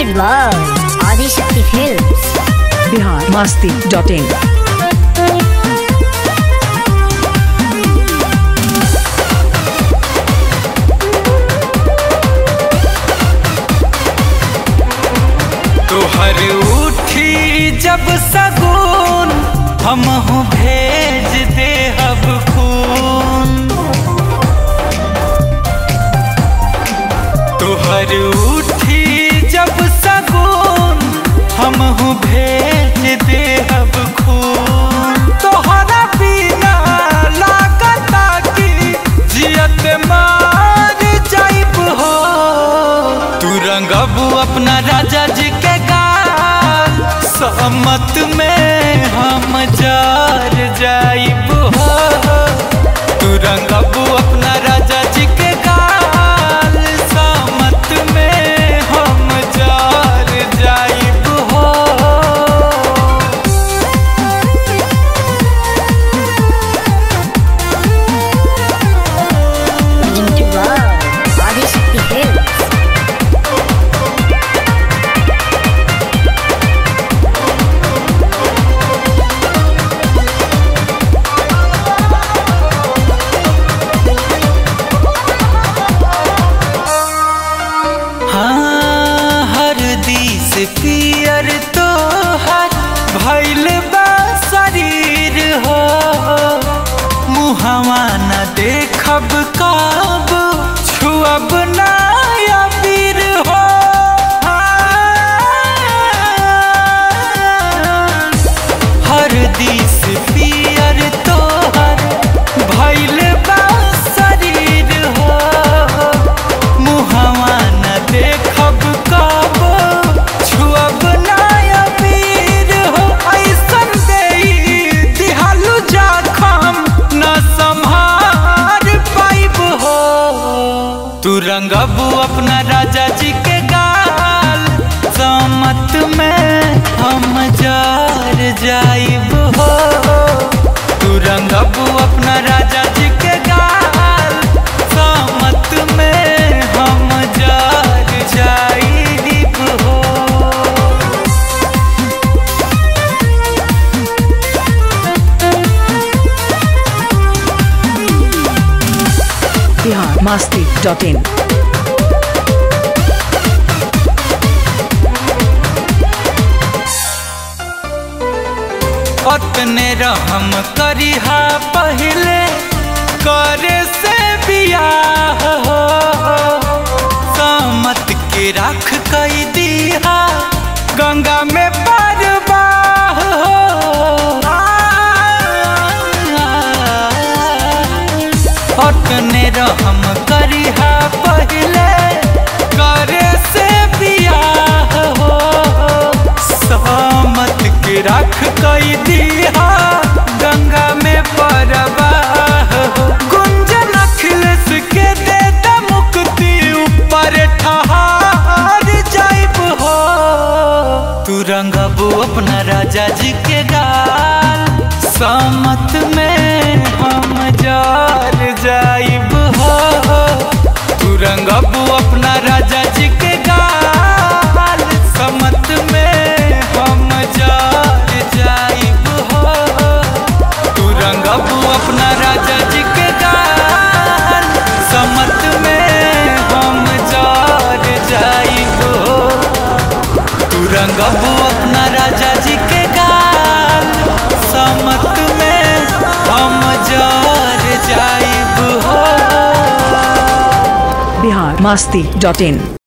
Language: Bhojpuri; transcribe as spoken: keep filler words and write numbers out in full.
Presented by Adishakti Films. Bihar Masti dot in. तोहर उठी जब सगुन हम हूँ भेज दे अब खून। तोहर उठी जब सगुन हम हूँ भेज दे अब खून। तोहरा बिना लागता कि जियत मार जाइब हो। तू रंगबू अपना राजा जी के गाल, सहमत में हम जार जाइब हो। तू रंगबू अपना राजा जी के गाल, सहमत में हम जार जाइब हो। Presented by Adishakti Films. हाँ, हरदी से पियर तो हर भइल बा शरीर हो। मुहवा न देखब कब छुअब ना अबीर हो। हरदी से पियर तो हर भइल बा शरीर हो। मुहवा न देखब कब छुअब ना अबीर हो। ऐसन देई दिहालू जाखम न संभार पाइब हो। तू रंगबू अपना राजा जी के गाल, सहमत में हम जार जाइब हो। तू रंगबू अपना राजा जी के गाल, सहमत में हम जार जाइब हो। Bihar Masti dot in. अपने रहम करिहा पहले करे से बियाह हो। सहमत के राख कई दिहा गंगा में परवाह हो। अपने रहम करिहा पहले करे से बियाह हो। सहमत के राख कई दिहा गंगा में परवाह हो। गुंजन अखिलेश के दे द मुक्ति, ऊपर ठहार जाइब हो। तू रंगबू अपना राजा जी के गाल, सहमत में हम जार जाइब हो। तू रंगबू अपना राजा जी के गाल, सहमत में हम जार जाइब हो। तू रंगबू अपना राजा जी के गाल, सहमत में हम जार जाइब हो। तू रंगबू अपना राजा जी के गाल, सहमत में हम जार जाइब हो। बिहार मस्ती डॉट इन।